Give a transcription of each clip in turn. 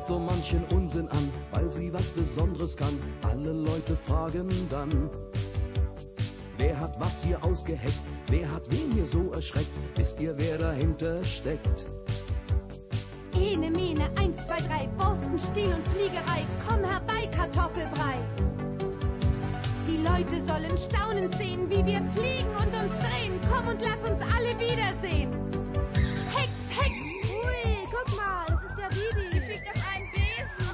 so manchen Unsinn an, weil sie was Besonderes kann. Alle Leute fragen dann, wer hat was hier ausgeheckt? Wer hat wen hier so erschreckt? Wisst ihr, wer dahinter steckt? Ene, Mene, 1, 2, 3, Borsten, Stiel und Fliegerei. Komm herbei, Kartoffelbrei. Die Leute sollen staunend sehen, wie wir fliegen und uns drehen. Komm und lass uns alle wiedersehen. Hex, Hex! Ui, guck mal, das ist der Bibi. Die fliegt auf einem Besen.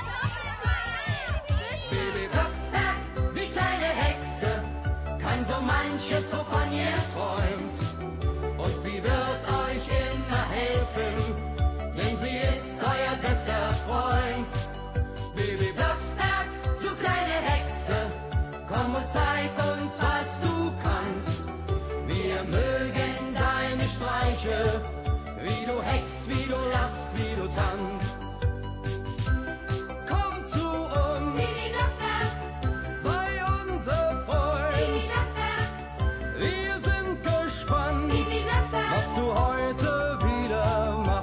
Bibi Blocksberg, die kleine Hexe, kann so manches, wovon ihr träumt. Und sie wird euch immer helfen, denn sie ist euer bester Freund. Bibi Blocksberg, du kleine Hexe, komm und zeig uns, was du kannst. Wir mögen deine Streiche, wie du hext, wie du lachst, wie du tanzt. Komm zu uns, Bibi Blocksberg, sei unser Freund. Bibi Blocksberg, Wir sind gespannt, Bibi Blocksberg. was du heute wieder machst.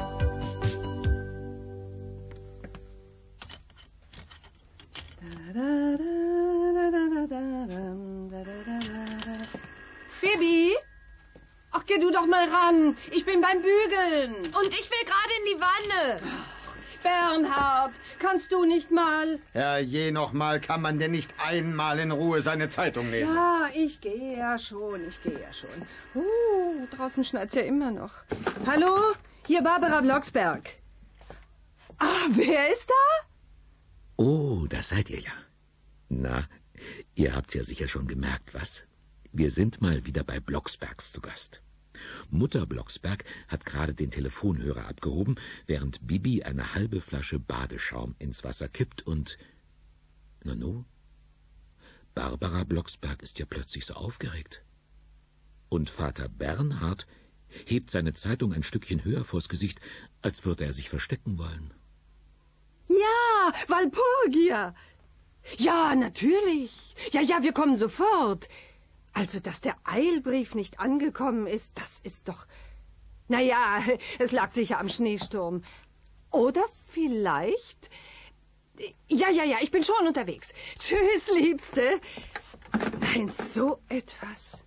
Bibi? Ach, geh du doch mal ran. Ich bin beim Bügeln. Und ich will gerade in die Wanne. Bernhard, kannst du nicht mal? Je noch mal, kann man denn nicht einmal in Ruhe seine Zeitung lesen? Ja, ich gehe ja schon. Draußen schneit's ja immer noch. Hallo? Hier Barbara Blocksberg. Ah, wer ist da? Oh, das seid ihr ja. Na, ihr habt's ja sicher schon gemerkt, was? Wir sind mal wieder bei Blocksbergs zu Gast. Mutter Blocksberg hat gerade den Telefonhörer abgehoben, während Bibi eine halbe Flasche Badeschaum ins Wasser kippt und... Nanu? Barbara Blocksberg ist ja plötzlich so aufgeregt. Und Vater Bernhard hebt seine Zeitung ein Stückchen höher vors Gesicht, als würde er sich verstecken wollen. Ja, Walpurgia. Ja, natürlich. Ja, wir kommen sofort. Also, dass der Eilbrief nicht angekommen ist, das ist doch... Naja, es lag sicher am Schneesturm. Oder vielleicht... Ja, ich bin schon unterwegs. Tschüss, Liebste. Nein, so etwas.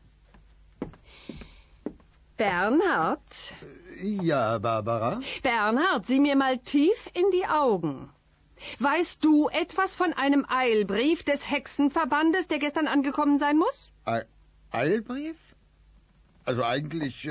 Bernhard? Ja, Barbara? Bernhard, sieh mir mal tief in die Augen. Weißt du etwas von einem Eilbrief des Hexenverbandes, der gestern angekommen sein muss? Eilbrief? Also eigentlich,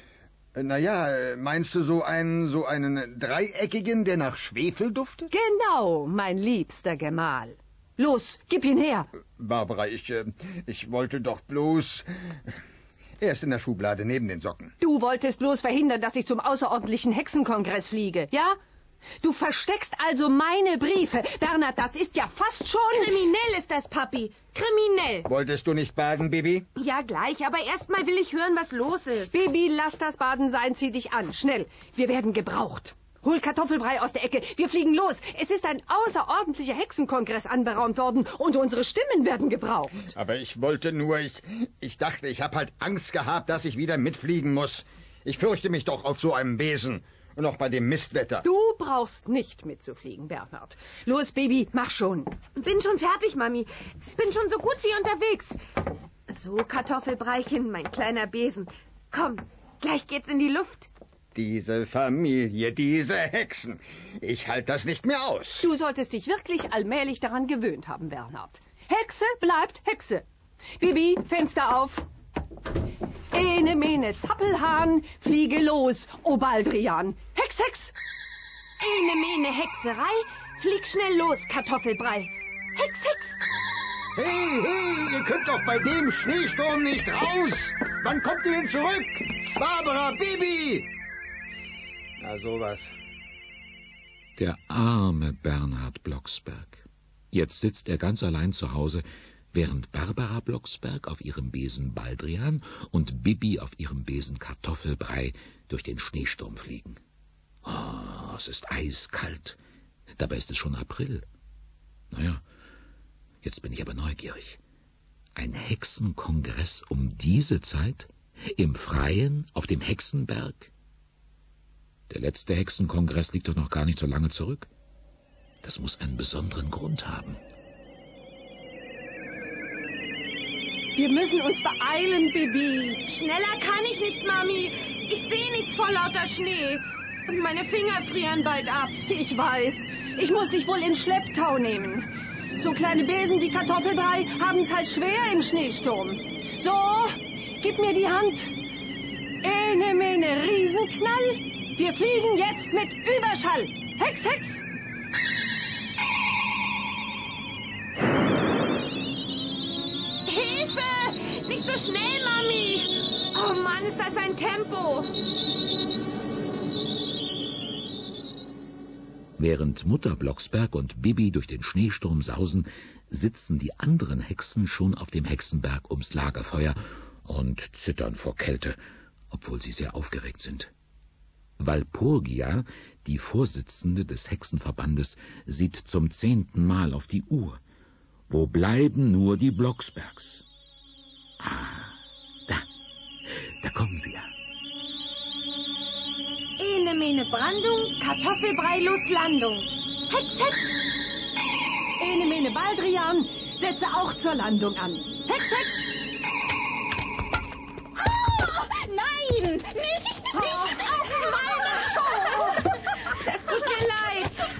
meinst du so einen dreieckigen, der nach Schwefel duftet? Genau, mein liebster Gemahl. Los, gib ihn her. Barbara, ich wollte doch bloß... Er ist in der Schublade neben den Socken. Du wolltest bloß verhindern, dass ich zum außerordentlichen Hexenkongress fliege, ja? Du versteckst also meine Briefe. Bernhard, das ist ja fast schon... Kriminell ist das, Papi. Kriminell. Wolltest du nicht baden, Bibi? Ja, gleich, aber erstmal will ich hören, was los ist. Bibi, lass das Baden sein, zieh dich an. Schnell, wir werden gebraucht. Hol Kartoffelbrei aus der Ecke, wir fliegen los. Es ist ein außerordentlicher Hexenkongress anberaumt worden und unsere Stimmen werden gebraucht. Aber ich wollte nur, ich dachte, ich habe halt Angst gehabt, dass ich wieder mitfliegen muss. Ich fürchte mich doch auf so einem Besen. Und auch bei dem Mistwetter. Du brauchst nicht mitzufliegen, Bernhard. Los, Baby, mach schon. Bin schon fertig, Mami. Bin schon so gut wie unterwegs. So, Kartoffelbreichen, mein kleiner Besen. Komm, gleich geht's in die Luft. Diese Familie, diese Hexen. Ich halte das nicht mehr aus. Du solltest dich wirklich allmählich daran gewöhnt haben, Bernhard. Hexe bleibt Hexe. Bibi, Fenster auf. Ene, Mene, Zappelhahn, fliege los, O Baldrian. Hex, Hex! Ene, Mene, Hexerei, flieg schnell los, Kartoffelbrei. Hex, Hex! Hey, ihr könnt doch bei dem Schneesturm nicht raus. Wann kommt ihr denn zurück? Barbara, Bibi! Na, sowas. Der arme Bernhard Blocksberg. Jetzt sitzt er ganz allein zu Hause, während Barbara Blocksberg auf ihrem Besen Baldrian und Bibi auf ihrem Besen Kartoffelbrei durch den Schneesturm fliegen. Oh, es ist eiskalt. Dabei ist es schon April. Naja, jetzt bin ich aber neugierig. Ein Hexenkongress um diese Zeit? Im Freien? Auf dem Hexenberg? Der letzte Hexenkongress liegt doch noch gar nicht so lange zurück. Das muss einen besonderen Grund haben. Wir müssen uns beeilen, Bibi. Schneller kann ich nicht, Mami. Ich sehe nichts vor lauter Schnee. Und meine Finger frieren bald ab. Ich weiß. Ich muss dich wohl in Schlepptau nehmen. So kleine Besen wie Kartoffelbrei haben es halt schwer im Schneesturm. So, gib mir die Hand. Ene, mene, Riesenknall. Wir fliegen jetzt mit Überschall. Hex, Hex. Hilfe! Nicht so schnell, Mami. Oh Mann, ist das ein Tempo. Während Mutter Blocksberg und Bibi durch den Schneesturm sausen, sitzen die anderen Hexen schon auf dem Hexenberg ums Lagerfeuer und zittern vor Kälte, obwohl sie sehr aufgeregt sind. Walpurgia, die Vorsitzende des Hexenverbandes, sieht zum 10. Mal auf die Uhr. Wo bleiben nur die Blocksbergs? Da kommen sie ja. Ene, mene, Brandung, Kartoffelbrei, los, Landung. Hex, Hex. Ene, mene, Baldrian, setze auch zur Landung an. Hex, Hex. Nein, nicht auf meine Show. Das tut mir leid.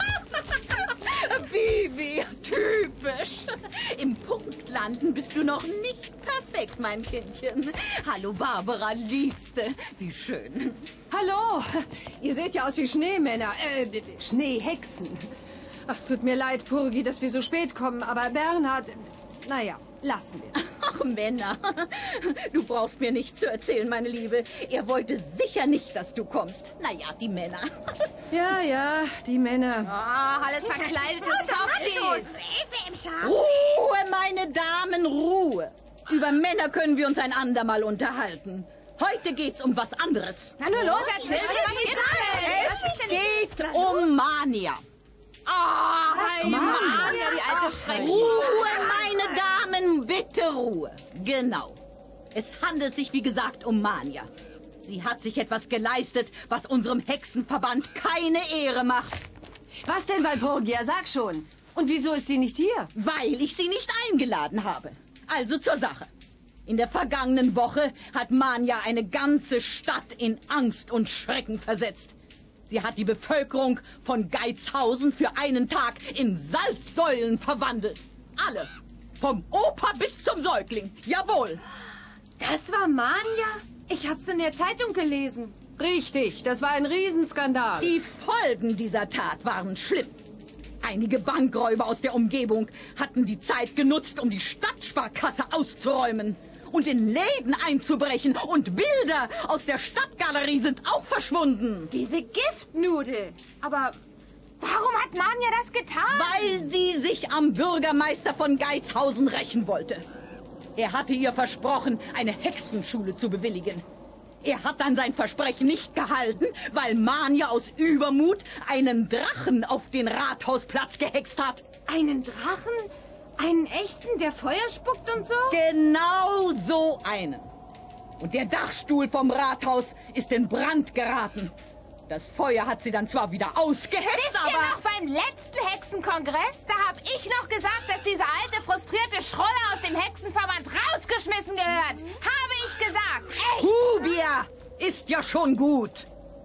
Bibi, typisch. Im Punkt landen bist du noch nicht perfekt, mein Kindchen. Hallo, Barbara, Liebste. Wie schön. Hallo, ihr seht ja aus wie Schneemänner, Schneehexen. Ach, es tut mir leid, Purgi, dass wir so spät kommen, aber Bernhard, naja, lassen wir es. Ach, Männer, du brauchst mir nicht zu erzählen, meine Liebe. Er wollte sicher nicht, dass du kommst. Naja, die Männer. Ja, die Männer. Oh, alles verkleidete Softies. Ruhe, meine Damen, Ruhe. Über Männer können wir uns ein andermal unterhalten. Heute geht's um was anderes. Na nur los, erzähl mir, was Es geht um Mania. Mania, die alte Schreckschule. Ruhe, meine Damen, bitte Ruhe. Genau. Es handelt sich, wie gesagt, um Mania. Sie hat sich etwas geleistet, was unserem Hexenverband keine Ehre macht. Was denn, Walpurgia? Sag schon. Und wieso ist sie nicht hier? Weil ich sie nicht eingeladen habe. Also zur Sache. In der vergangenen Woche hat Mania eine ganze Stadt in Angst und Schrecken versetzt. Sie hat die Bevölkerung von Geizhausen für einen Tag in Salzsäulen verwandelt. Alle. Vom Opa bis zum Säugling. Jawohl. Das war Mania? Ich hab's in der Zeitung gelesen. Richtig, das war ein Riesenskandal. Die Folgen dieser Tat waren schlimm. Einige Bankräuber aus der Umgebung hatten die Zeit genutzt, um die Stadtsparkasse auszuräumen und in Läden einzubrechen. Und Bilder aus der Stadtgalerie sind auch verschwunden. Diese Giftnudel. Aber warum hat Mania das getan? Weil sie sich am Bürgermeister von Geizhausen rächen wollte. Er hatte ihr versprochen, eine Hexenschule zu bewilligen. Er hat dann sein Versprechen nicht gehalten, weil Mania aus Übermut einen Drachen auf den Rathausplatz gehext hat. Einen Drachen? Einen echten, der Feuer spuckt und so? Genau so einen. Und der Dachstuhl vom Rathaus ist in Brand geraten. Das Feuer hat sie dann zwar wieder ausgehetzt, Wisst ihr noch beim letzten Hexenkongress? Da hab ich noch gesagt, dass diese alte, frustrierte Schrolle aus dem Hexenverband rausgeschmissen gehört. Habe ich gesagt. Echt? Hubia, ist ja schon gut.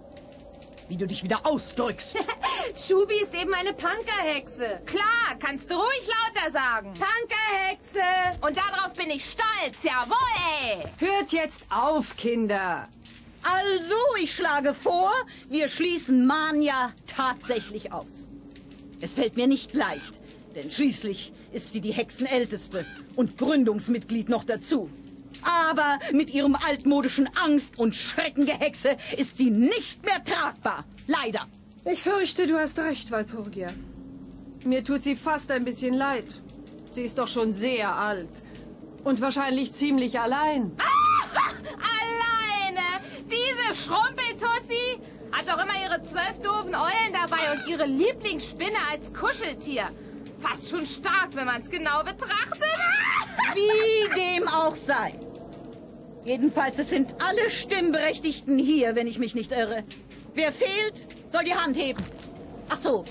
Wie du dich wieder ausdrückst. Schubi ist eben eine Punkerhexe. Klar, kannst du ruhig lauter sagen. Punkerhexe. Und darauf bin ich stolz, jawohl, ey. Hört jetzt auf, Kinder. Also, ich schlage vor, wir schließen Mania tatsächlich aus. Es fällt mir nicht leicht, denn schließlich ist sie die Hexenälteste und Gründungsmitglied noch dazu. Aber mit ihrem altmodischen Angst- und Schreckengehexe ist sie nicht mehr tragbar. Leider. Ich fürchte, du hast recht, Walpurgia. Mir tut sie fast ein bisschen leid. Sie ist doch schon sehr alt. Und wahrscheinlich ziemlich allein. Alleine! Diese Schrumpeltussi hat doch immer ihre 12 doofen Eulen dabei und ihre Lieblingsspinne als Kuscheltier. Fast schon stark, wenn man es genau betrachtet. Wie dem auch sei. Jedenfalls, es sind alle Stimmberechtigten hier, wenn ich mich nicht irre. Wer fehlt, soll die Hand heben. Ach so.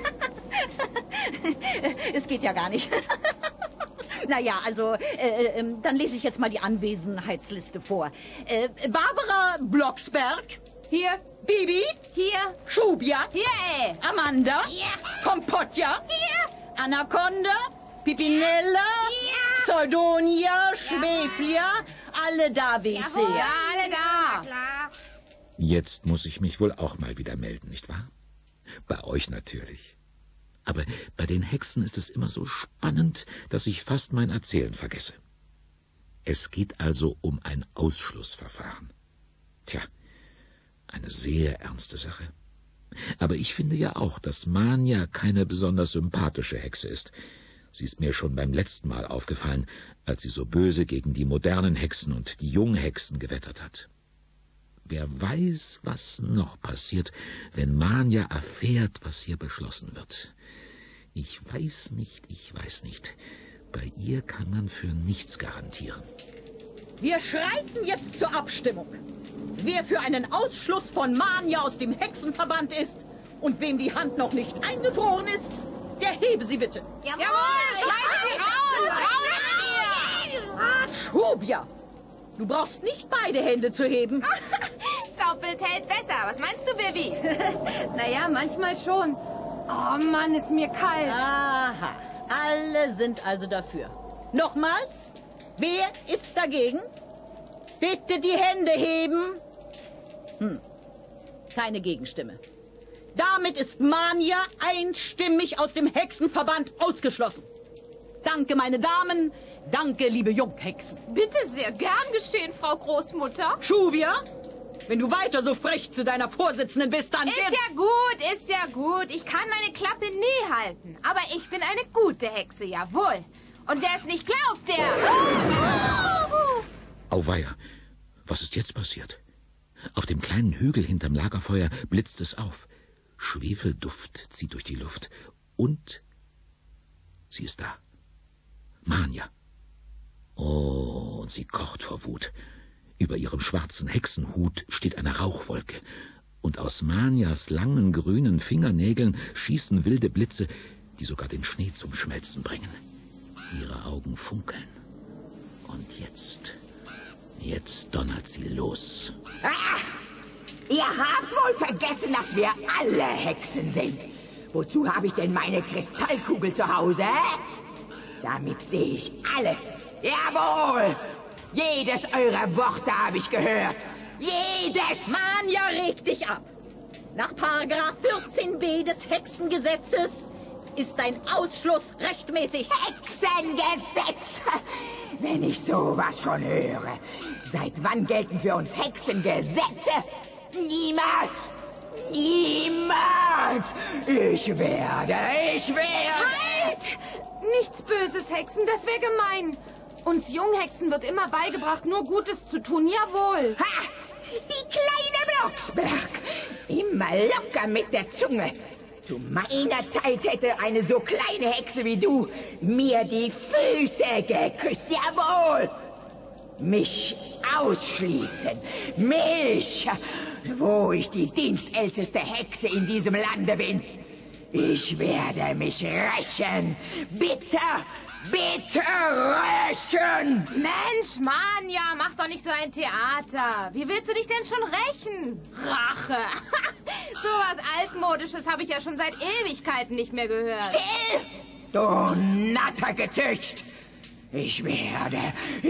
Es geht ja gar nicht. Naja, also, dann lese ich jetzt mal die Anwesenheitsliste vor. Barbara Blocksberg. Hier. Bibi. Hier. Schubia. Hier. Amanda. Hier. Kompotja. Hier. Anaconda. Pipinella. Ja. Sordonia. Schweflia. Alle da, wie ich sehe. Ja, alle da. Klar. Jetzt muss ich mich wohl auch mal wieder melden, nicht wahr? Bei euch natürlich. Aber bei den Hexen ist es immer so spannend, dass ich fast mein Erzählen vergesse. Es geht also um ein Ausschlussverfahren. Tja, eine sehr ernste Sache. Aber ich finde ja auch, dass Mania keine besonders sympathische Hexe ist. Sie ist mir schon beim letzten Mal aufgefallen, als sie so böse gegen die modernen Hexen und die Junghexen gewettert hat. Wer weiß, was noch passiert, wenn Mania erfährt, was hier beschlossen wird. Ich weiß nicht. Bei ihr kann man für nichts garantieren. Wir schreiten jetzt zur Abstimmung. Wer für einen Ausschluss von Mania aus dem Hexenverband ist und wem die Hand noch nicht eingefroren ist, der hebe sie bitte. Jawohl, schmeiß sie raus! Raus mit ihr! Schubia, du brauchst nicht beide Hände zu heben. Doppelt hält besser. Was meinst du, Bibi? Naja, manchmal schon. Oh Mann, ist mir kalt. Aha, alle sind also dafür. Nochmals, wer ist dagegen? Bitte die Hände heben. Keine Gegenstimme. Damit ist Mania einstimmig aus dem Hexenverband ausgeschlossen. Danke, meine Damen. Danke, liebe Junghexen. Bitte sehr gern geschehen, Frau Großmutter. Schubia, wenn du weiter so frech zu deiner Vorsitzenden bist, dann... Ist ja gut. Ich kann meine Klappe nie halten. Aber ich bin eine gute Hexe, jawohl. Und wer es nicht glaubt, der... Auweia, was ist jetzt passiert? Auf dem kleinen Hügel hinterm Lagerfeuer blitzt es auf. Schwefelduft zieht durch die Luft. Und sie ist da. Mania. Oh, und sie kocht vor Wut. Über ihrem schwarzen Hexenhut steht eine Rauchwolke. Und aus Manias langen grünen Fingernägeln schießen wilde Blitze, die sogar den Schnee zum Schmelzen bringen. Ihre Augen funkeln. Und jetzt donnert sie los. Ihr habt wohl vergessen, dass wir alle Hexen sind. Wozu habe ich denn meine Kristallkugel zu Hause? Damit sehe ich alles. Jawohl! Jedes eurer Worte habe ich gehört. Jedes! Mania, reg dich ab. Nach Paragraph 14b des Hexengesetzes ist dein Ausschluss rechtmäßig. Hexengesetz! Wenn ich sowas schon höre. Seit wann gelten für uns Hexengesetze? Niemals! Niemals! Ich werde! Halt! Nichts Böses, Hexen, das wäre gemein. Uns Junghexen wird immer beigebracht, nur Gutes zu tun, jawohl. Ha! Die kleine Blocksberg! Immer locker mit der Zunge. Zu meiner Zeit hätte eine so kleine Hexe wie du mir die Füße geküsst, jawohl! Mich ausschließen. Mich! Wo ich die dienstälteste Hexe in diesem Lande bin. Ich werde mich rächen. Bitte, bitte rächen! Mensch, Mania, mach doch nicht so ein Theater. Wie willst du dich denn schon rächen? Rache. So was Altmodisches habe ich ja schon seit Ewigkeiten nicht mehr gehört. Still! Du Nattergezücht! Ich werde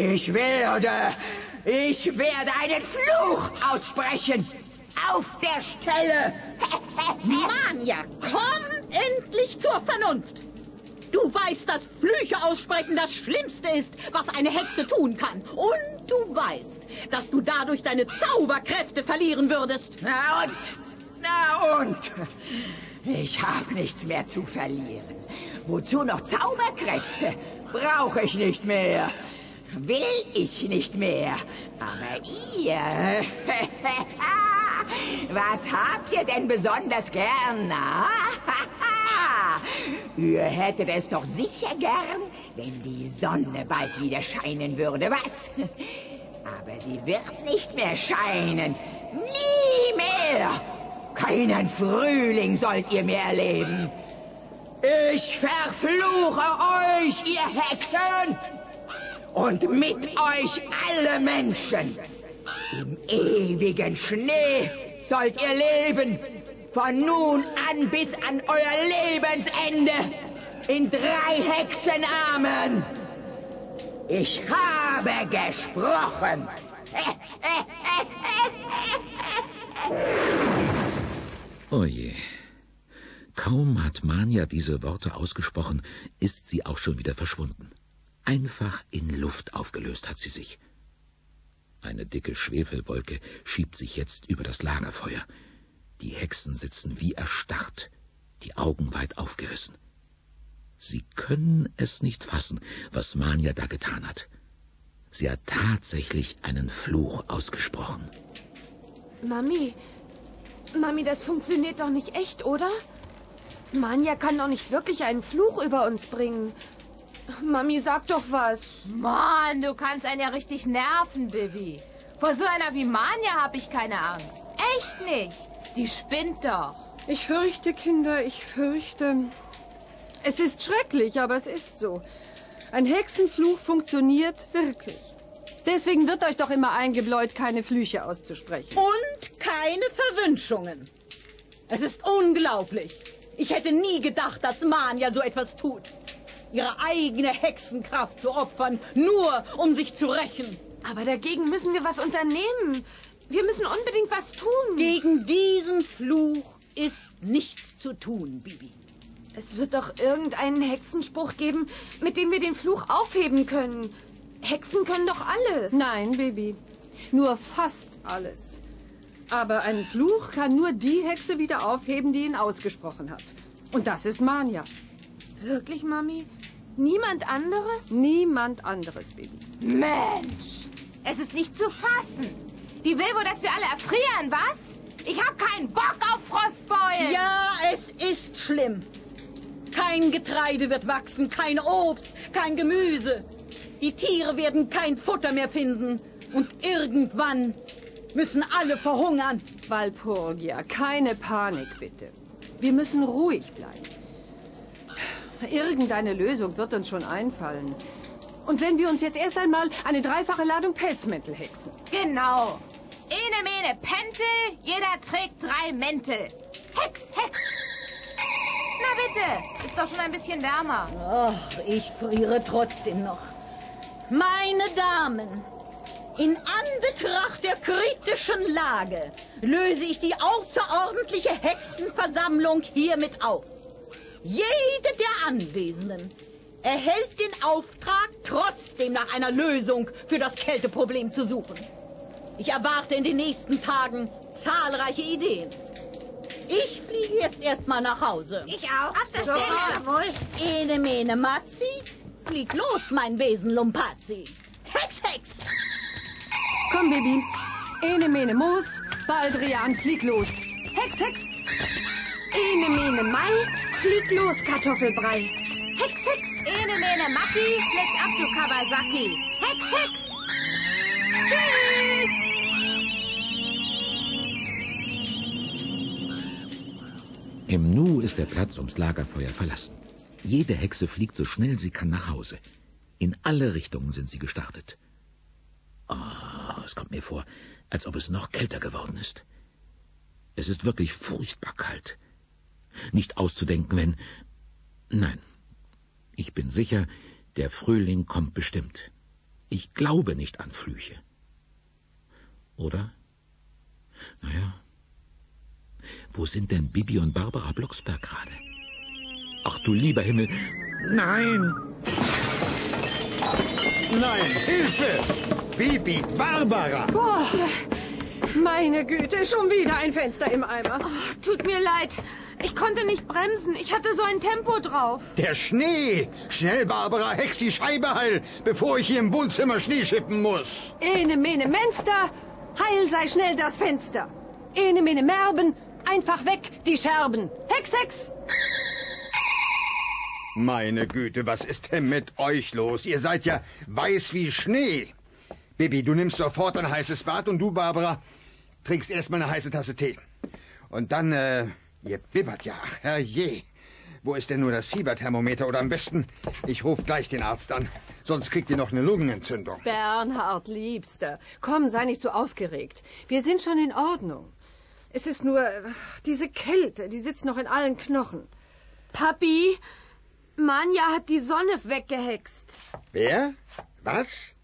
einen Fluch aussprechen. Auf der Stelle. Mania, komm endlich zur Vernunft. Du weißt, dass Flüche aussprechen das Schlimmste ist, was eine Hexe tun kann. Und du weißt, dass du dadurch deine Zauberkräfte verlieren würdest. Na und? Ich habe nichts mehr zu verlieren. Wozu noch Zauberkräfte? Brauche ich nicht mehr. Will ich nicht mehr. Aber ihr... Was habt ihr denn besonders gern? Na? Ihr hättet es doch sicher gern, wenn die Sonne bald wieder scheinen würde, was? Aber sie wird nicht mehr scheinen. Nie mehr. Keinen Frühling sollt ihr mehr erleben. Ich verfluche euch, ihr Hexen! Und mit euch alle Menschen. Im ewigen Schnee sollt ihr leben. Von nun an bis an euer Lebensende. In 3 Hexenarmen. Ich habe gesprochen. Oh je. Kaum hat Manja diese Worte ausgesprochen, ist sie auch schon wieder verschwunden. Einfach in Luft aufgelöst hat sie sich. Eine dicke Schwefelwolke schiebt sich jetzt über das Lagerfeuer. Die Hexen sitzen wie erstarrt, die Augen weit aufgerissen. Sie können es nicht fassen, was Manja da getan hat. Sie hat tatsächlich einen Fluch ausgesprochen. Mami, das funktioniert doch nicht echt, oder? Manja kann doch nicht wirklich einen Fluch über uns bringen. Mami, sag doch was. Mann, du kannst einen ja richtig nerven, Bibi. Vor so einer wie Manja habe ich keine Angst. Echt nicht. Die spinnt doch. Ich fürchte, Kinder, ich fürchte. Es ist schrecklich, aber es ist so. Ein Hexenfluch funktioniert wirklich. Deswegen wird euch doch immer eingebläut, keine Flüche auszusprechen. Und keine Verwünschungen. Es ist unglaublich. Ich hätte nie gedacht, dass Manja so etwas tut. Ihre eigene Hexenkraft zu opfern, nur um sich zu rächen. Aber dagegen müssen wir was unternehmen. Wir müssen unbedingt was tun. Gegen diesen Fluch ist nichts zu tun, Bibi. Es wird doch irgendeinen Hexenspruch geben, mit dem wir den Fluch aufheben können. Hexen können doch alles. Nein, Bibi. Nur fast alles. Aber einen Fluch kann nur die Hexe wieder aufheben, die ihn ausgesprochen hat. Und das ist Manja. Wirklich, Mami? Niemand anderes? Niemand anderes, Bibi. Mensch, es ist nicht zu fassen. Die will wohl, dass wir alle erfrieren, was? Ich hab keinen Bock auf Frostbeulen. Ja, es ist schlimm. Kein Getreide wird wachsen, kein Obst, kein Gemüse. Die Tiere werden kein Futter mehr finden. Und irgendwann müssen alle verhungern. Walpurgia, keine Panik, bitte. Wir müssen ruhig bleiben. Irgendeine Lösung wird uns schon einfallen. Und wenn wir uns jetzt erst einmal eine 3-fache Ladung Pelzmäntel hexen. Genau. Ene, mene, Pentel, jeder trägt 3 Mäntel. Hex, Hex. Na bitte, ist doch schon ein bisschen wärmer. Ach, ich friere trotzdem noch. Meine Damen, in Anbetracht der kritischen Lage löse ich die außerordentliche Hexenversammlung hiermit auf. Jede der Anwesenden erhält den Auftrag, trotzdem nach einer Lösung für das Kälteproblem zu suchen. Ich erwarte in den nächsten Tagen zahlreiche Ideen. Ich fliege jetzt erstmal nach Hause. Ich auch. Auf der Stelle. Jawohl. Ene, mene, Matzi. Flieg los, mein Wesen, Lumpazzi. Hex, Hex. Komm, Bibi. Ene, mene, Moos. Baldrian, flieg los. Hex, Hex. Ene, mene, Mai, flieg los, Kartoffelbrei. Hex, Hex. Ene, mene, Maki, flitz ab, du Kawasaki. Hex, Hex. Tschüss. Im Nu ist der Platz ums Lagerfeuer verlassen. Jede Hexe fliegt so schnell sie kann nach Hause. In alle Richtungen sind sie gestartet. Oh, es kommt mir vor, als ob es noch kälter geworden ist. Es ist wirklich furchtbar kalt. Nicht auszudenken, wenn... Nein, ich bin sicher, der Frühling kommt bestimmt. Ich glaube nicht an Flüche. Oder? Naja, wo sind denn Bibi und Barbara Blocksberg gerade? Ach du lieber Himmel, nein! Nein, Hilfe! Bibi, Barbara! Boah, meine Güte, schon wieder ein Fenster im Eimer. Oh, tut mir leid. Ich konnte nicht bremsen. Ich hatte so ein Tempo drauf. Der Schnee! Schnell, Barbara, hex die Scheibe heil, bevor ich hier im Wohnzimmer Schnee schippen muss. Ene, mene, Menster, heil sei schnell das Fenster. Ene, mene, Merben, einfach weg die Scherben. Hex, Hex! Meine Güte, was ist denn mit euch los? Ihr seid ja weiß wie Schnee. Bibi, du nimmst sofort ein heißes Bad und du, Barbara, trinkst erstmal eine heiße Tasse Tee. Und dann, ihr bibbert ja, ach herrje. Wo ist denn nur das Fieberthermometer? Oder am besten, ich rufe gleich den Arzt an. Sonst kriegt ihr noch eine Lungenentzündung. Bernhard, Liebster, komm, sei nicht so aufgeregt. Wir sind schon in Ordnung. Es ist nur diese Kälte, die sitzt noch in allen Knochen. Papi, Manja hat die Sonne weggehext. Wer? Was?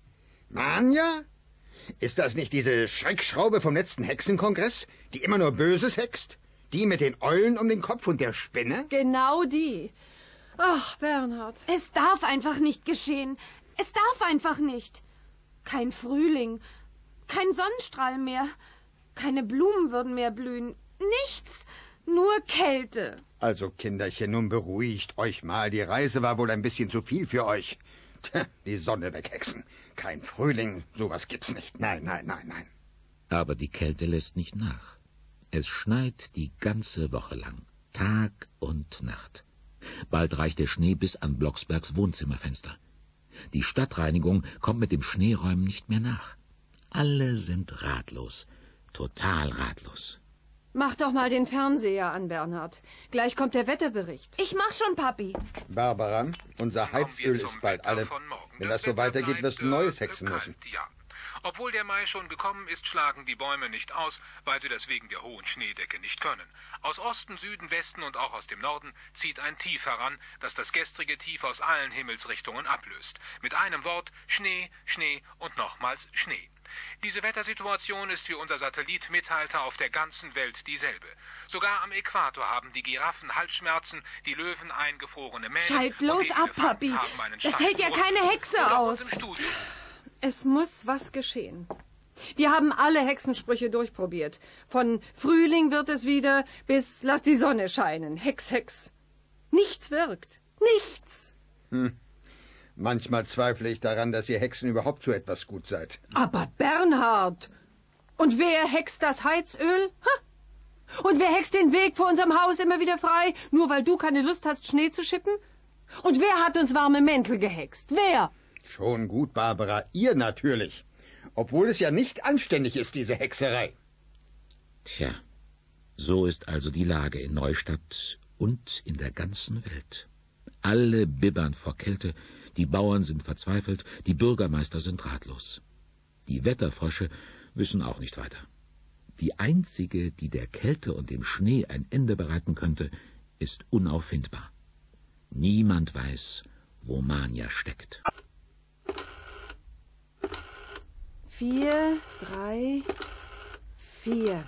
Manja? Ist das nicht diese Schreckschraube vom letzten Hexenkongress, die immer nur Böses hext? Die mit den Eulen um den Kopf und der Spinne? Genau die. Ach, Bernhard. Es darf einfach nicht geschehen. Es darf einfach nicht. Kein Frühling, kein Sonnenstrahl mehr, keine Blumen würden mehr blühen. Nichts, nur Kälte. Also, Kinderchen, nun beruhigt euch mal. Die Reise war wohl ein bisschen zu viel für euch. Tja, die Sonne weghexen. Kein Frühling, sowas gibt's nicht. Nein, nein, nein, nein. Aber die Kälte lässt nicht nach. Es schneit die ganze Woche lang, Tag und Nacht. Bald reicht der Schnee bis an Blocksbergs Wohnzimmerfenster. Die Stadtreinigung kommt mit dem Schneeräumen nicht mehr nach. Alle sind ratlos, total ratlos. Mach doch mal den Fernseher an, Bernhard. Gleich kommt der Wetterbericht. Ich mach schon, Papi. Barbara, unser Heizöl ist bald alle. Wenn das so weitergeht, wirst du Neues hexen müssen. Ja. Obwohl der Mai schon gekommen ist, schlagen die Bäume nicht aus, weil sie das wegen der hohen Schneedecke nicht können. Aus Osten, Süden, Westen und auch aus dem Norden zieht ein Tief heran, das das gestrige Tief aus allen Himmelsrichtungen ablöst. Mit einem Wort Schnee, Schnee und nochmals Schnee. Diese Wettersituation ist, wie unser Satellit mitteilte, auf der ganzen Welt dieselbe. Sogar am Äquator haben die Giraffen Halsschmerzen, die Löwen eingefrorene Mähne. Schalt bloß ab, Papi. Das hält ja keine Hexe aus. Es muss was geschehen. Wir haben alle Hexensprüche durchprobiert. Von Frühling wird es wieder bis lass die Sonne scheinen. Hex, Hex. Nichts wirkt. Nichts. Manchmal zweifle ich daran, dass ihr Hexen überhaupt zu etwas gut seid. Aber Bernhard! Und wer hext das Heizöl? Ha? Und wer hext den Weg vor unserem Haus immer wieder frei, nur weil du keine Lust hast, Schnee zu schippen? Und wer hat uns warme Mäntel gehext? Wer? Schon gut, Barbara, ihr natürlich. Obwohl es ja nicht anständig ist, diese Hexerei. Tja, so ist also die Lage in Neustadt und in der ganzen Welt. Alle bibbern vor Kälte, die Bauern sind verzweifelt, die Bürgermeister sind ratlos. Die Wetterfrösche wissen auch nicht weiter. Die einzige, die der Kälte und dem Schnee ein Ende bereiten könnte, ist unauffindbar. Niemand weiß, wo Manja steckt. 4, 3, 4.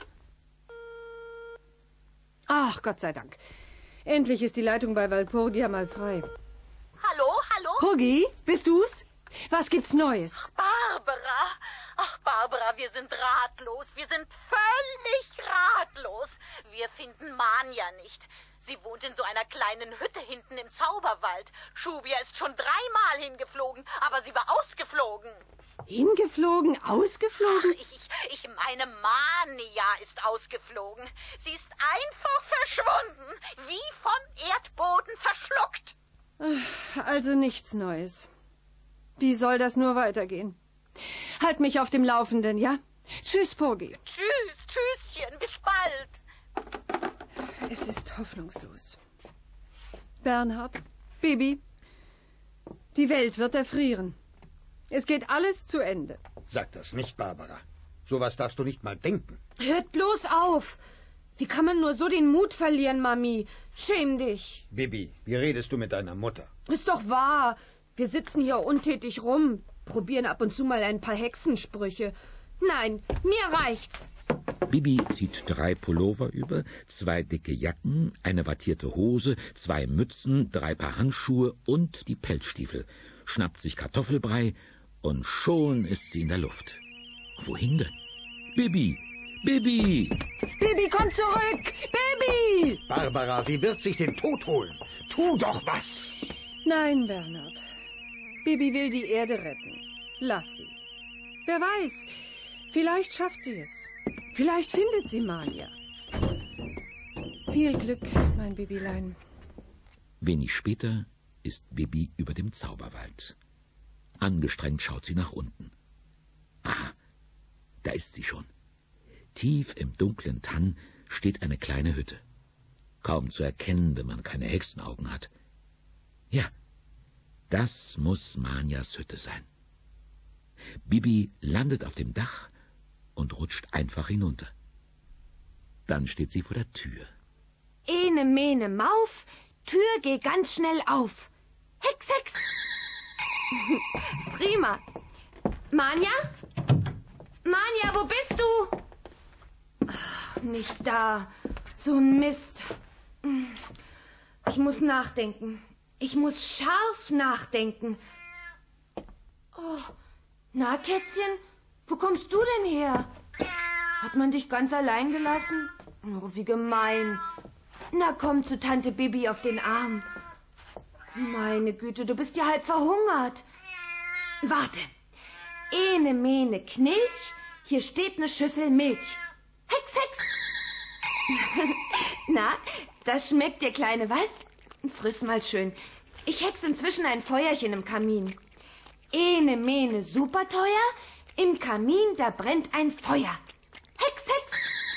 Ach, Gott sei Dank. Endlich ist die Leitung bei Walpurgia mal frei. Hallo, hallo? Purgi, bist du's? Was gibt's Neues? Barbara. Ach, Barbara, wir sind ratlos. Wir sind völlig ratlos. Wir finden Manja nicht. Sie wohnt in so einer kleinen Hütte hinten im Zauberwald. Schubia ist schon 3-mal hingeflogen, aber sie war ausgeflogen. Hingeflogen? Ausgeflogen? Ach, ich meine, Manja ist ausgeflogen. Sie ist einfach verschwunden, wie vom Erdboden verschluckt. Also nichts Neues. Wie soll das nur weitergehen? Halt mich auf dem Laufenden, ja? Tschüss, Purgi. Tschüss, Tschüsschen, bis bald. Es ist hoffnungslos. Bernhard, Bibi, die Welt wird erfrieren. Es geht alles zu Ende. Sag das nicht, Barbara. Sowas darfst du nicht mal denken. Hört bloß auf. Wie kann man nur so den Mut verlieren, Mami? Schäm dich. Bibi, wie redest du mit deiner Mutter? Ist doch wahr. Wir sitzen hier untätig rum, probieren ab und zu mal ein paar Hexensprüche. Nein, mir reicht's. Bibi zieht 3 Pullover über, 2 dicke Jacken, eine wattierte Hose, 2 Mützen, 3 Paar Handschuhe und die Pelzstiefel, schnappt sich Kartoffelbrei und schon ist sie in der Luft. Wohin denn? Bibi! Bibi! Bibi, komm zurück! Bibi! Barbara, sie wird sich den Tod holen. Tu doch was! Nein, Bernhard. Bibi will die Erde retten. Lass sie. Wer weiß, vielleicht schafft sie es. Vielleicht findet sie Manja. Viel Glück, mein Bibilein. Wenig später ist Bibi über dem Zauberwald. Angestrengt schaut sie nach unten. Ah, da ist sie schon. Tief im dunklen Tann steht eine kleine Hütte. Kaum zu erkennen, wenn man keine Hexenaugen hat. Ja, das muss Manias Hütte sein. Bibi landet auf dem Dach und rutscht einfach hinunter. Dann steht sie vor der Tür. Ene, mene, Mauf, Tür geh ganz schnell auf. Hex, Hex. Prima. Manja? Manja, wo bist du? Ach, nicht da. So ein Mist. Ich muss nachdenken. Ich muss scharf nachdenken. Oh, na, Kätzchen, wo kommst du denn her? Hat man dich ganz allein gelassen? Oh, wie gemein. Na, komm zu Tante Bibi auf den Arm. Meine Güte, du bist ja halb verhungert. Warte. Ene, mene, Knilch, hier steht eine Schüssel Milch. Hex, Hex. Na, das schmeckt dir, Kleine, was? Friss mal schön. Ich hex inzwischen ein Feuerchen im Kamin. Ene, mene, super teuer. Im Kamin, da brennt ein Feuer. Hex, Hex.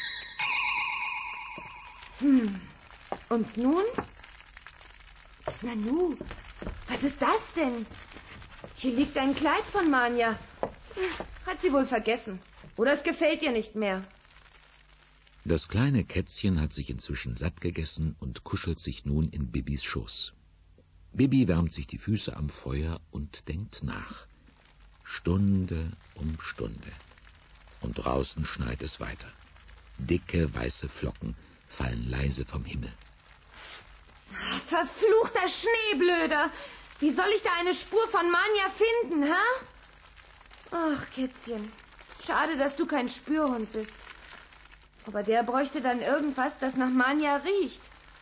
Und nun? Na nu, was ist das denn? Hier liegt ein Kleid von Manja. Hat sie wohl vergessen. Oder es gefällt ihr nicht mehr. Das kleine Kätzchen hat sich inzwischen satt gegessen und kuschelt sich nun in Bibis Schoß. Bibi wärmt sich die Füße am Feuer und denkt nach. Stunde um Stunde. Und draußen schneit es weiter. Dicke, weiße Flocken fallen leise vom Himmel. Verfluchter Schneeblöder! Wie soll ich da eine Spur von Manja finden, hä? Ach, Kätzchen, schade, dass du kein Spürhund bist. Aber der bräuchte dann irgendwas, das nach Manja riecht.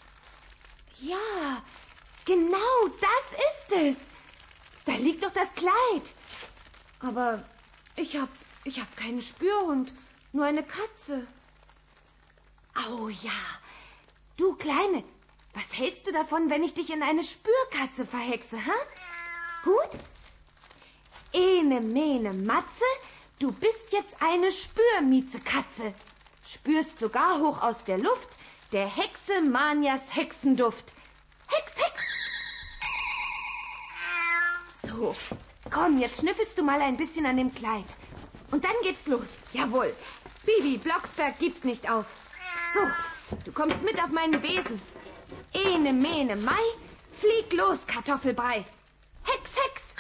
Ja, genau, das ist es. Da liegt doch das Kleid. Aber ich hab keinen Spürhund, nur eine Katze. Au ja, du Kleine, was hältst du davon, wenn ich dich in eine Spürkatze verhexe, hä? Gut? Ene, mene, Matze, du bist jetzt eine Spürmiezekatze. Spürst sogar hoch aus der Luft der Hexe Manias Hexenduft. Hex, Hex! So, komm, jetzt schnüffelst du mal ein bisschen an dem Kleid. Und dann geht's los. Jawohl, Bibi Blocksberg gibt nicht auf. So, du kommst mit auf meinen Besen. Ene, mene, Mai, flieg los, Kartoffelbrei. Hex, Hex!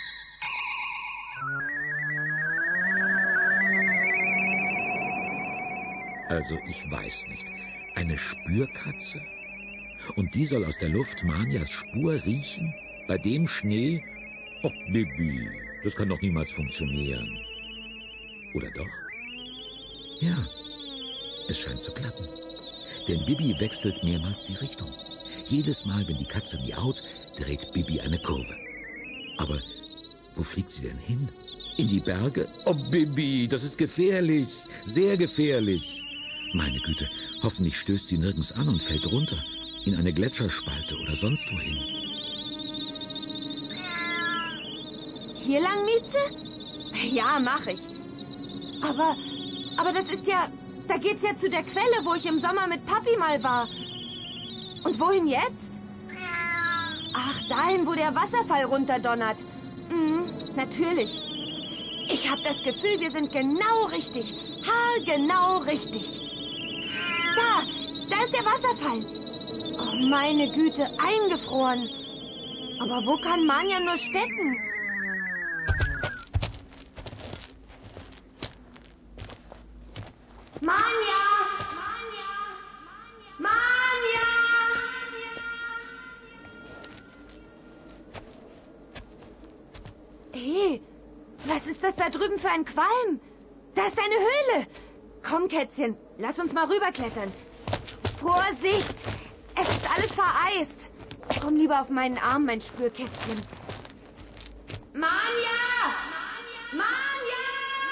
Also, ich weiß nicht. Eine Spürkatze? Und die soll aus der Luft Manias Spur riechen? Bei dem Schnee? Och, Bibi, das kann doch niemals funktionieren. Oder doch? Ja, es scheint zu klappen. Denn Bibi wechselt mehrmals die Richtung. Jedes Mal, wenn die Katze miaut, dreht Bibi eine Kurve. Aber wo fliegt sie denn hin? In die Berge? Oh, Bibi, das ist gefährlich. Sehr gefährlich. Meine Güte, hoffentlich stößt sie nirgends an und fällt runter. In eine Gletscherspalte oder sonst wohin. Hier lang, Mieze? Ja, mach ich. Aber das ist ja... Da geht's ja zu der Quelle, wo ich im Sommer mit Papi mal war. Und wohin jetzt? Ach, dahin, wo der Wasserfall runterdonnert. Natürlich. Ich hab das Gefühl, wir sind genau richtig. Haargenau richtig. Da ist der Wasserfall. Oh, meine Güte, eingefroren. Aber wo kann Manja nur stecken? Manja! Manja! Hey, was ist das da drüben für ein Qualm? Da ist eine Höhle. Komm, Kätzchen, lass uns mal rüberklettern. Vorsicht! Es ist alles vereist. Komm lieber auf meinen Arm, mein Spürkätzchen. Manja! Manja!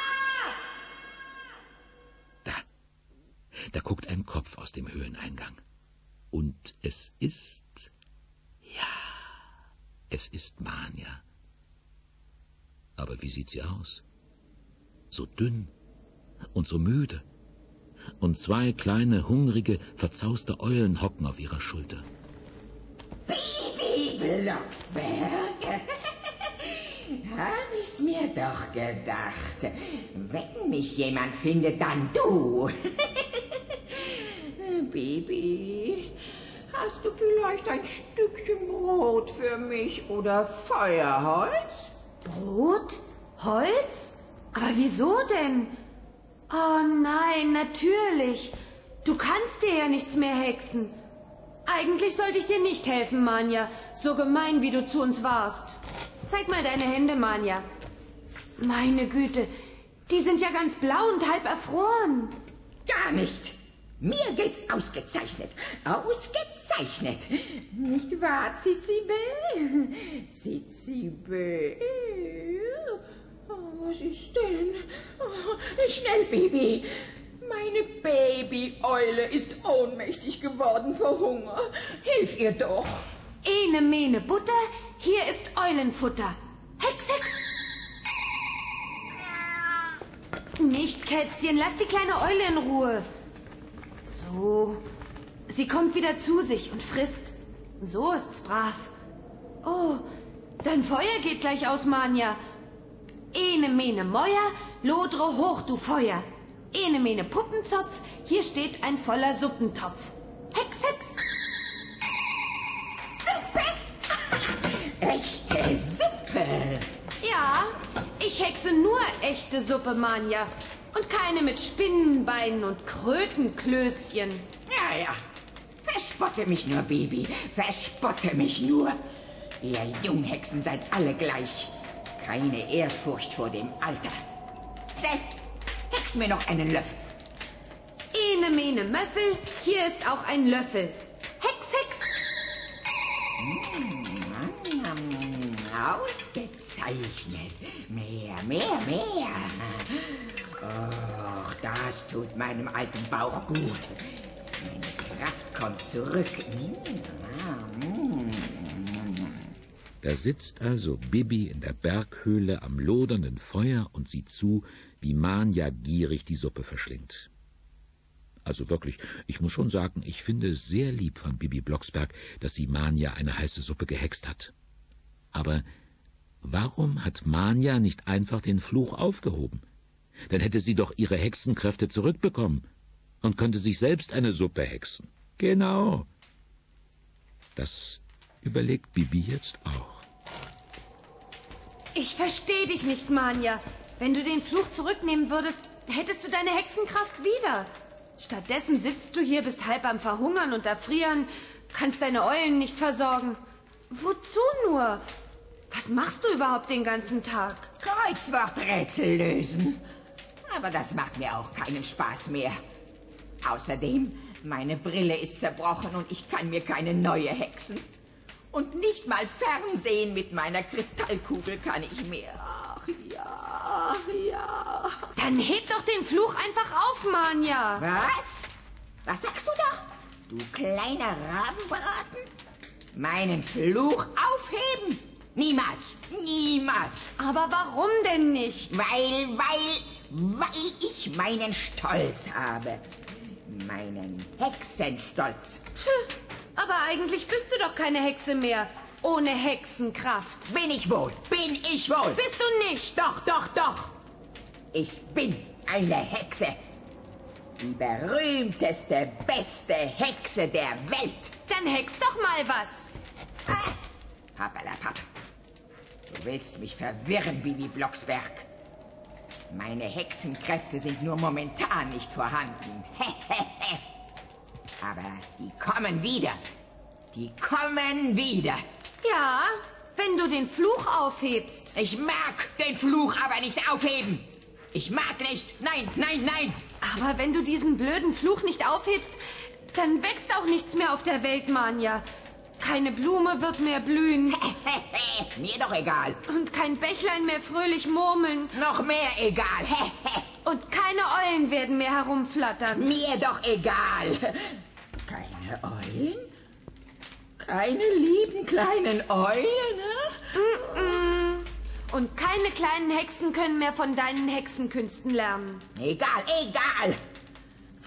Da guckt ein Kopf aus dem Höhleneingang. Und es ist... Ja, es ist Manja. Aber wie sieht sie aus? So dünn und so müde. und 2 kleine, hungrige, verzauste Eulen hocken auf ihrer Schulter. Bibi Blocksberg, hab ich's mir doch gedacht. Wenn mich jemand findet, dann du. Bibi, hast du vielleicht ein Stückchen Brot für mich oder Feuerholz? Brot? Holz? Aber wieso denn? Oh nein, natürlich. Du kannst dir ja nichts mehr hexen. Eigentlich sollte ich dir nicht helfen, Manja. So gemein, wie du zu uns warst. Zeig mal deine Hände, Manja. Meine Güte, die sind ja ganz blau und halb erfroren. Gar nicht. Mir geht's ausgezeichnet. Ausgezeichnet. Nicht wahr, Zizibe? Zizibe. Oh, was ist denn? Oh, schnell, Baby. Meine Babyeule ist ohnmächtig geworden vor Hunger. Hilf ihr doch. Ene, mene, Butter, hier ist Eulenfutter. Hex, Hex. Nicht, Kätzchen, lass die kleine Eule in Ruhe. So, sie kommt wieder zu sich und frisst. So ist's brav. Oh, dein Feuer geht gleich aus, Manja. Ene, mene, Mäuer, lodre hoch, du Feuer. Ene, mene, Puppenzopf, hier steht ein voller Suppentopf. Hex, Hex. Suppe? Echte Suppe? Ja, ich hexe nur echte Suppe, Manja. Und keine mit Spinnenbeinen und Krötenklößchen. Ja. Verspotte mich nur, Baby. Verspotte mich nur. Ihr Junghexen seid alle gleich. Keine Ehrfurcht vor dem Alter. Schnell, hex mir noch einen Löffel. Ene, mene, Möffel, hier ist auch ein Löffel. Hex, Hex. Ausgezeichnet. Mehr. Och, das tut meinem alten Bauch gut. Meine Kraft kommt zurück. Da sitzt also Bibi in der Berghöhle am lodernden Feuer und sieht zu, wie Manja gierig die Suppe verschlingt. Also wirklich, ich muss schon sagen, ich finde es sehr lieb von Bibi Blocksberg, dass sie Manja eine heiße Suppe gehext hat. Aber warum hat Manja nicht einfach den Fluch aufgehoben? Dann hätte sie doch ihre Hexenkräfte zurückbekommen und könnte sich selbst eine Suppe hexen. Genau. Das überlegt Bibi jetzt auch. Ich verstehe dich nicht, Manja. Wenn du den Fluch zurücknehmen würdest, hättest du deine Hexenkraft wieder. Stattdessen sitzt du hier, bist halb am Verhungern und Erfrieren, kannst deine Eulen nicht versorgen. Wozu nur? Was machst du überhaupt den ganzen Tag? Kreuzworträtsel lösen. Aber das macht mir auch keinen Spaß mehr. Außerdem, meine Brille ist zerbrochen und ich kann mir keine neue hexen. Und nicht mal Fernsehen mit meiner Kristallkugel kann ich mehr. Ach ja. Dann heb doch den Fluch einfach auf, Manja. Was? Was sagst du da? Du kleiner Rabenbraten? Meinen Fluch aufheben? Niemals. Aber warum denn nicht? Weil ich meinen Stolz habe. Meinen Hexenstolz. Aber eigentlich bist du doch keine Hexe mehr. Ohne Hexenkraft. Bin ich wohl. Bist du nicht. Doch. Ich bin eine Hexe. Die berühmteste, beste Hexe der Welt. Dann hex doch mal was. Pappalapapp. Du willst mich verwirren, Bibi Blocksberg. Meine Hexenkräfte sind nur momentan nicht vorhanden. Aber die kommen wieder. Ja, wenn du den Fluch aufhebst. Ich mag den Fluch aber nicht aufheben. Ich mag nicht. Nein. Aber wenn du diesen blöden Fluch nicht aufhebst, dann wächst auch nichts mehr auf der Welt, Manja. Keine Blume wird mehr blühen. Mir doch egal. Und kein Bächlein mehr fröhlich murmeln. Noch mehr egal. Und keine Eulen werden mehr herumflattern. Mir doch egal. Keine Eulen? Keine lieben kleinen Eulen, ne? Und keine kleinen Hexen können mehr von deinen Hexenkünsten lernen. Egal.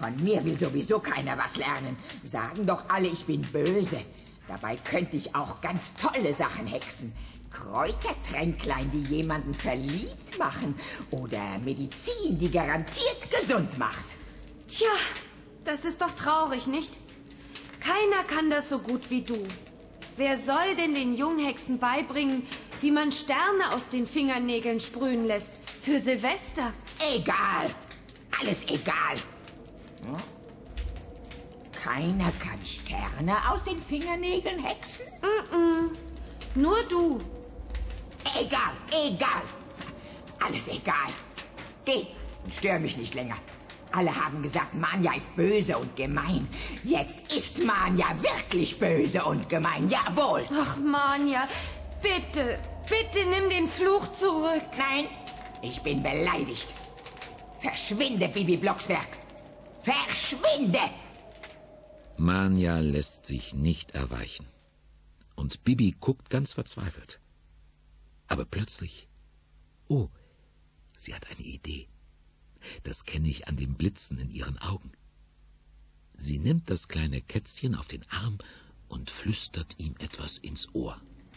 Von mir will sowieso keiner was lernen. Sagen doch alle, ich bin böse. Dabei könnte ich auch ganz tolle Sachen hexen. Kräutertränklein, die jemanden verliebt machen. Oder Medizin, die garantiert gesund macht. Tja, das ist doch traurig, nicht? Keiner kann das so gut wie du. Wer soll denn den Junghexen beibringen, wie man Sterne aus den Fingernägeln sprühen lässt? Für Silvester? Egal. Alles egal. Hm? Keiner kann Sterne aus den Fingernägeln hexen? Nur du. Egal, egal. Alles egal. Geh und stör mich nicht länger. Alle haben gesagt, Manja ist böse und gemein. Jetzt ist Manja wirklich böse und gemein, jawohl. Ach, Manja, bitte, bitte nimm den Fluch zurück. Nein, ich bin beleidigt. Verschwinde, Bibi Blocksberg. Verschwinde! Manja lässt sich nicht erweichen. Und Bibi guckt ganz verzweifelt. Aber plötzlich... Oh, sie hat eine Idee. Das kenne ich an dem Blitzen in ihren Augen. Sie nimmt das kleine Kätzchen auf den Arm und flüstert ihm etwas ins Ohr.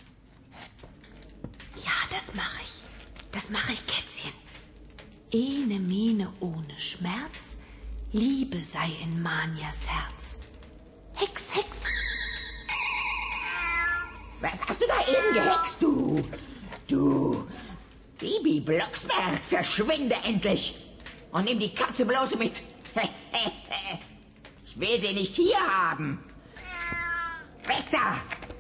Ja, das mache ich. Das mache ich, Kätzchen. Ene Mene ohne Schmerz, Liebe sei in Manjas Herz. Hex, Hex. Was hast du da eben gehext, du? Du, Bibi Blocksberg, verschwinde endlich. Und nimm die Katze bloß mit. Ich will sie nicht hier haben. Weg da!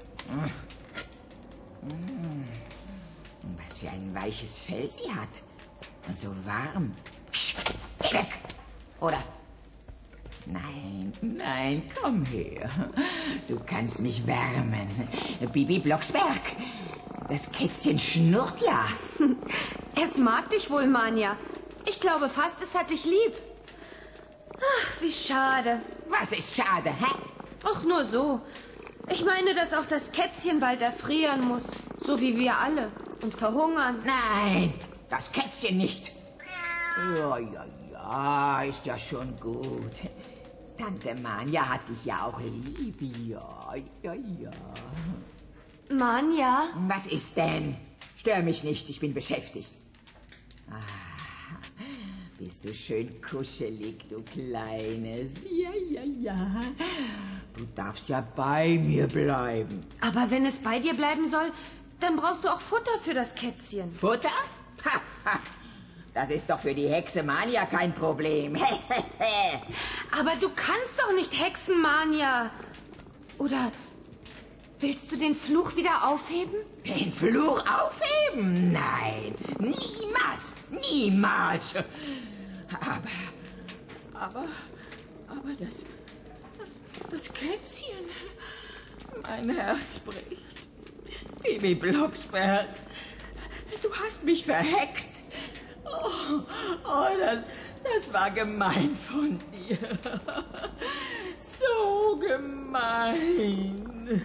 Was für ein weiches Fell sie hat. Und so warm. Geh weg! Oder? Nein, nein, komm her. Du kannst mich wärmen. Bibi Blocksberg. Das Kätzchen schnurrt ja. Es mag dich wohl, Manja. Ich glaube fast, es hat dich lieb. Ach, wie schade. Was ist schade, hä? Ach, nur so. Ich meine, dass auch das Kätzchen bald erfrieren muss. So wie wir alle. Und verhungern. Nein, das Kätzchen nicht. Ja, ja, ja, ist ja schon gut. Tante Manja hat dich ja auch lieb. Ja, ja, ja. Manja? Was ist denn? Stör mich nicht, ich bin beschäftigt. Bist du schön kuschelig, du Kleines. Ja, ja, ja. Du darfst ja bei mir bleiben. Aber wenn es bei dir bleiben soll, dann brauchst du auch Futter für das Kätzchen. Futter? Ha, ha. Das ist doch für die Hexe Manja kein Problem. Aber du kannst doch nicht hexen, Manja. Oder willst du den Fluch wieder aufheben? Den Fluch aufheben? Nein, niemals, niemals. Aber das Kätzchen, mein Herz bricht. Bibi Blocksberg, du hast mich verhext. Oh, das war gemein von dir. So gemein.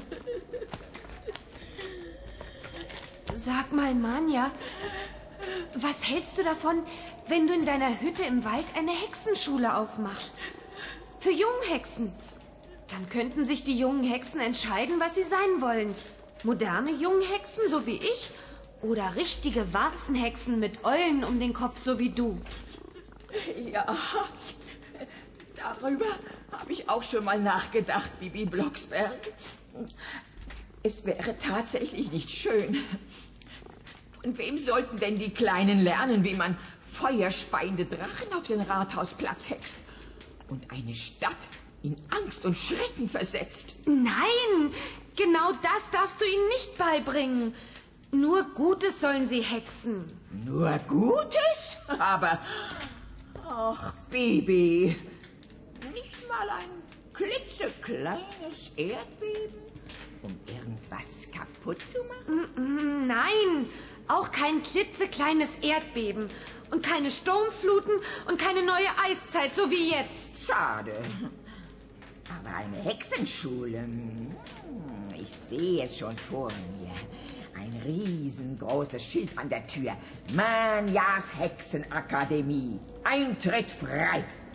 Sag mal, Manja, was hältst du davon, wenn du in deiner Hütte im Wald eine Hexenschule aufmachst? Für Junghexen. Dann könnten sich die jungen Hexen entscheiden, was sie sein wollen. Moderne Junghexen, so wie ich, oder richtige Warzenhexen mit Eulen um den Kopf, so wie du. Ja, darüber habe ich auch schon mal nachgedacht, Bibi Blocksberg. Es wäre tatsächlich nicht schön. Von wem sollten denn die Kleinen lernen, wie man feuerspeiende Drachen auf den Rathausplatz hext und eine Stadt in Angst und Schrecken versetzt? Nein, genau das darfst du ihnen nicht beibringen. Nur Gutes sollen sie hexen. Nur Gutes? Aber, ach, Bibi, nicht mal ein klitzekleines Erdbeben, um irgendwas kaputt zu machen? Nein, auch kein klitzekleines Erdbeben und keine Sturmfluten und keine neue Eiszeit, so wie jetzt. Schade. Aber eine Hexenschule, ich sehe es schon vor mir. Ein riesengroßes Schild an der Tür. Manjas Hexenakademie. Eintritt frei.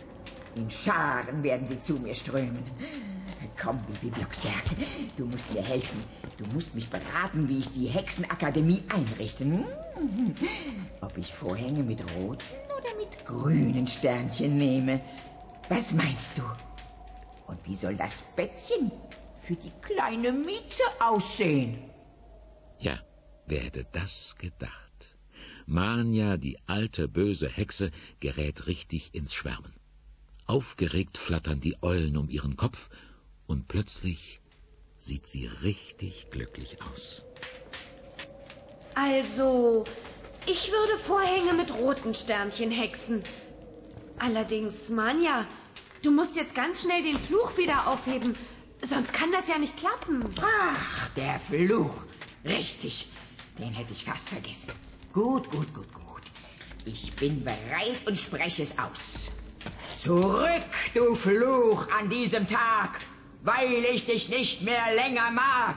In Scharen werden sie zu mir strömen. Komm, Bibi Blocksberg, du musst mir helfen. Du musst mich beraten, wie ich die Hexenakademie einrichte. Ob ich Vorhänge mit roten oder mit grünen Sternchen nehme. Was meinst du? Und wie soll das Bettchen für die kleine Mieze aussehen? Ja, wer hätte das gedacht? Manja, die alte, böse Hexe, gerät richtig ins Schwärmen. Aufgeregt flattern die Eulen um ihren Kopf und plötzlich sieht sie richtig glücklich aus. Also, ich würde Vorhänge mit roten Sternchen hexen. Allerdings, Manja, du musst jetzt ganz schnell den Fluch wieder aufheben. Sonst kann das ja nicht klappen. Ach, der Fluch. Richtig, den hätte ich fast vergessen. Gut. Ich bin bereit und spreche es aus. Zurück, du Fluch, an diesem Tag, weil ich dich nicht mehr länger mag.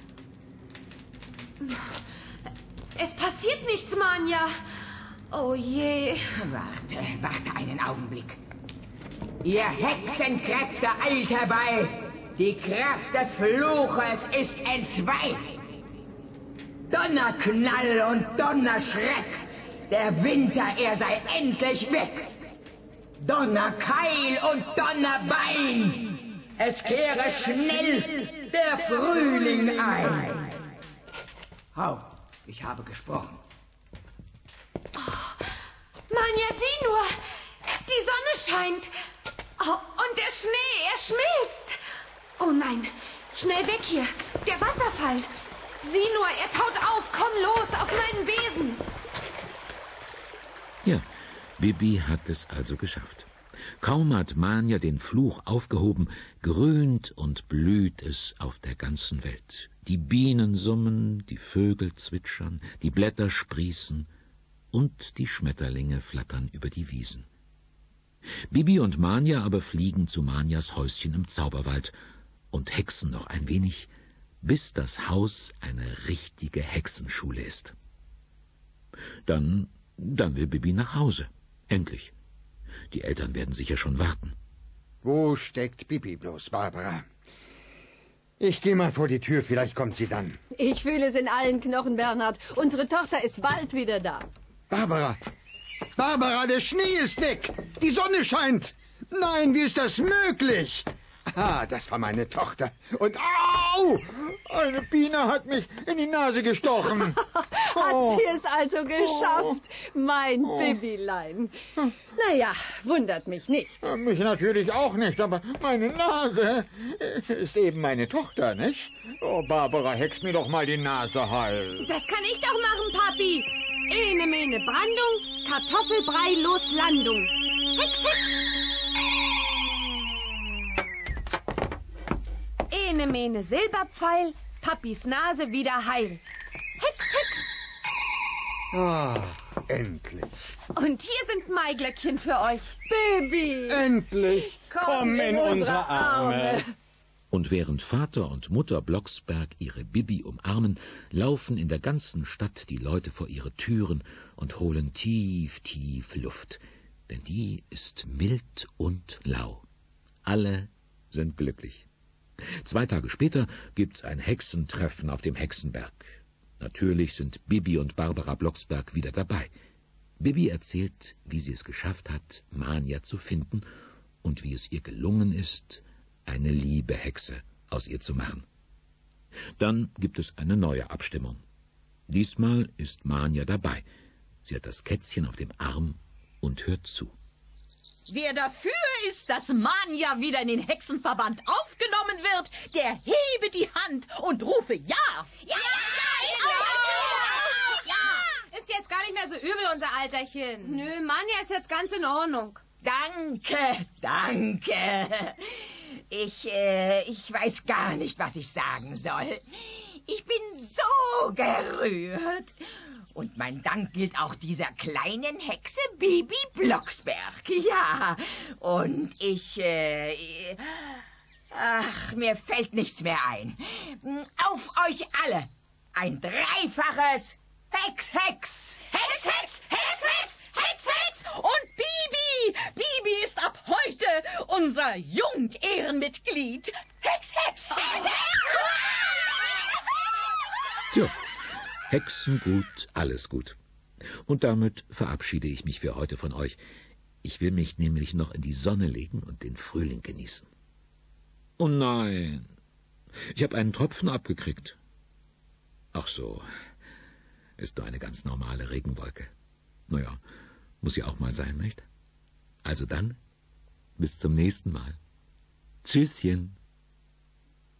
Es passiert nichts, Manja. Oh je. Warte einen Augenblick. Ihr Hexenkräfte eilt herbei. Die Kraft des Fluches ist entzwei. Donnerknall und Donnerschreck. Der Winter, er sei endlich weg. Donnerkeil und Donnerbein. Es kehre schnell der Frühling ein. Hau, ich habe gesprochen. Oh, Manja, sieh nur. Die Sonne scheint. Oh, und der Schnee, er schmilzt. Oh nein, schnell weg hier. Der Wasserfall. Sieh nur, er taut auf. Komm los, auf meinen Besen. Ja, Bibi hat es also geschafft. Kaum hat Manja den Fluch aufgehoben, grünt und blüht es auf der ganzen Welt. Die Bienen summen, die Vögel zwitschern, die Blätter sprießen und die Schmetterlinge flattern über die Wiesen. Bibi und Manja aber fliegen zu Manjas Häuschen im Zauberwald und hexen noch ein wenig, bis das Haus eine richtige Hexenschule ist. Dann will Bibi nach Hause. Endlich. Die Eltern werden sicher schon warten. Wo steckt Bibi bloß, Barbara? Ich gehe mal vor die Tür, vielleicht kommt sie dann. Ich fühle es in allen Knochen, Bernhard. Unsere Tochter ist bald wieder da. Barbara! Barbara, der Schnee ist weg! Die Sonne scheint! Nein, wie ist das möglich? Ah, das war meine Tochter. Und au! Eine Biene hat mich in die Nase gestochen. Hat sie es also geschafft, mein Bibilein. Naja, wundert mich nicht. Mich natürlich auch nicht, aber meine Nase ist eben meine Tochter, nicht? Oh, Barbara, hext mir doch mal die Nase heil. Das kann ich doch machen, Papi. Ene, mene, Brandung, Kartoffelbrei, los, Landung. Hex, hex. Ene, mene, Silberpfeil, Papis Nase wieder heil. Hex, hex. Ah, endlich. Und hier sind Maiglöckchen für euch. Baby! Endlich! Komm in unsere Arme! Und während Vater und Mutter Blocksberg ihre Bibi umarmen, laufen in der ganzen Stadt die Leute vor ihre Türen und holen tief, tief Luft. Denn die ist mild und lau. Alle sind glücklich. 2 Tage später gibt's ein Hexentreffen auf dem Hexenberg. Natürlich sind Bibi und Barbara Blocksberg wieder dabei. Bibi erzählt, wie sie es geschafft hat, Manja zu finden und wie es ihr gelungen ist, eine liebe Hexe aus ihr zu machen. Dann gibt es eine neue Abstimmung. Diesmal ist Manja dabei. Sie hat das Kätzchen auf dem Arm und hört zu. Wer dafür ist, dass Manja wieder in den Hexenverband aufgenommen wird, der hebe die Hand und rufe Ja! Ja! Ist jetzt gar nicht mehr so übel, unser Alterchen. Nö, Manja ist jetzt ganz in Ordnung. Danke. Ich weiß gar nicht, was ich sagen soll. Ich bin so gerührt. Und mein Dank gilt auch dieser kleinen Hexe Bibi Blocksberg. Ja, und mir fällt nichts mehr ein. Auf euch alle ein 3-faches Hex, Hex! Hex, Hex, Hex, Hex, Hex, Hex! Und Bibi ist ab heute heute unser Jung-Ehrenmitglied. Hex, Hex! Tja, Hexengut, alles gut. Und damit verabschiede ich mich für heute von euch. Ich will mich nämlich noch in die Sonne legen und den Frühling genießen. Oh nein, ich habe einen Tropfen abgekriegt. Ach so, ist nur eine ganz normale Regenwolke. Naja, muss ja auch mal sein, nicht? Also dann, bis zum nächsten Mal. Tschüsschen.